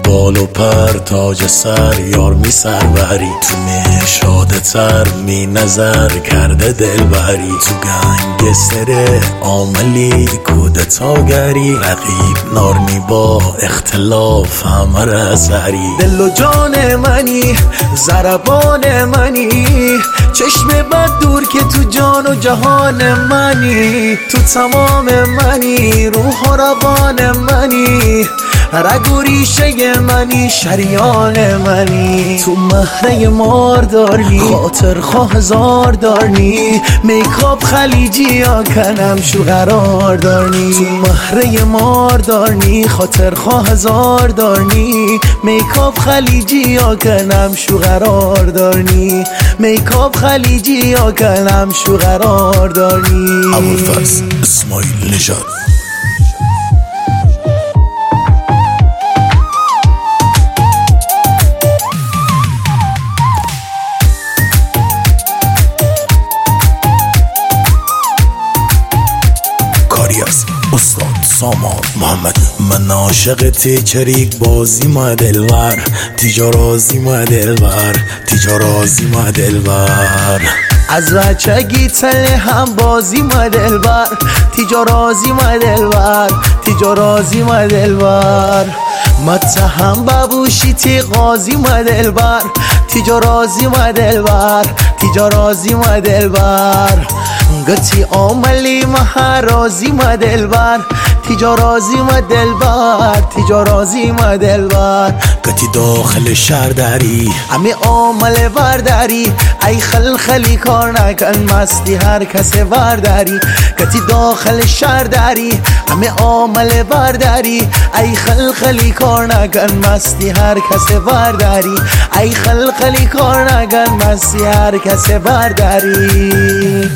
بال و پر تاج سر یار می سروری، تو نشاده تر می نظر کرده دلبری، تو گنگستر عاملی کودتاگری، رقیب نارنی با اختلاف همه رزری. دل و جان منی ضربان منی، چشم بد دور که تو جان و جهان منی، تو تمام منی روح و روان منی، رگ و ریشه منی شریان منی، تو مهره ماردارنی خاطر خواه هزار دارنی، میکاپ خلیجی یا کنم شو قرار دارنی، تو مهره ماردارنی خاطر خواه هزار دارنی، میکاپ خلیجی یا کنم شو قرار دارنی، میکاپ خلیجی یا کنم شو قرار دارنی. ابوالفضل اسماعیل نژاد. استاد سامان محمد. من عاشق تیچریک بازی ما دلبر، تیجارازی ما دلبر، تیجارازی ما دلبر، از بچگی تله هم بازی ما دلبر، تیجارازی ما دلبر، تیجارازی ما دلبر، متهم ببوشی تی قاضی ما دلبر، تیجارازی ما دلبر، تیجارازی ما دلبر، گتی عاملی مهرازی ما دلبر، تیجارازی ما دلبر، تیجارازی ما دلبر، گتی داخل شهر داری امی عامل برداری، ای خلخلی کار نکن مستی هر کس برداری، گتی داخل شهر داری امی عامل برداری، ای خلخلی کار نکن مستی هر کس برداری، ای خلخلی کار نکن مستی هر کس برداری.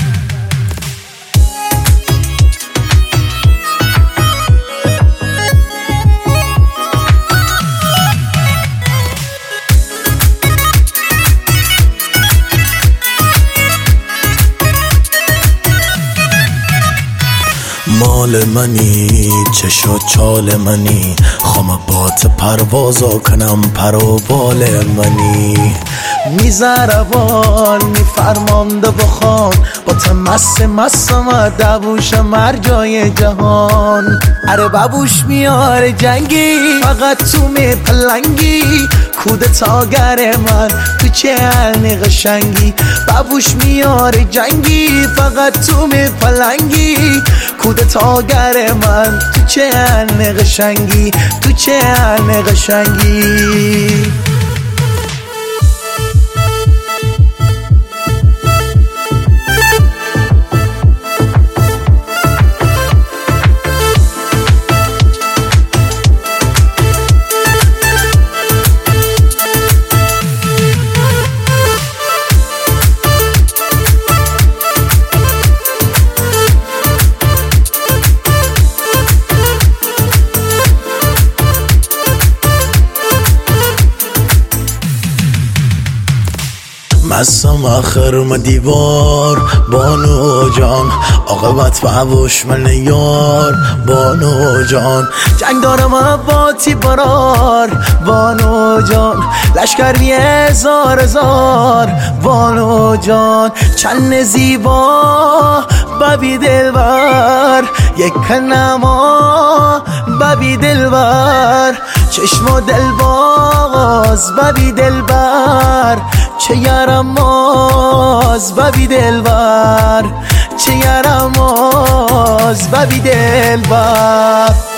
مال منی چش و چال منی، خم بات پروازا کنم پر و بال منی، میزربان میفرمانده بخوان با تمس مسم دبوش مرجای جهان، اره ببوش میاره جنگی فقط تو می پلنگی، کودتاگر من تو چه علنی قشنگی، ببوش میاره جنگی فقط تو می پلنگی، کودتاگر من تو چه علنی قشنگی، تو چه علنی قشنگی. مستم آخر دیوار بانو جان، عاقبت ببوش من یار بانو جان، جنگ دارم عباتی برار بانو جان، لشکری هزار هزار بانو جان، چند زیبا ببی دلبر، یک نما ببی دلبر، چشم و دلباز ببی دلبر، چه یارماز ببی دلبر، چه یارماز ببی دلبر.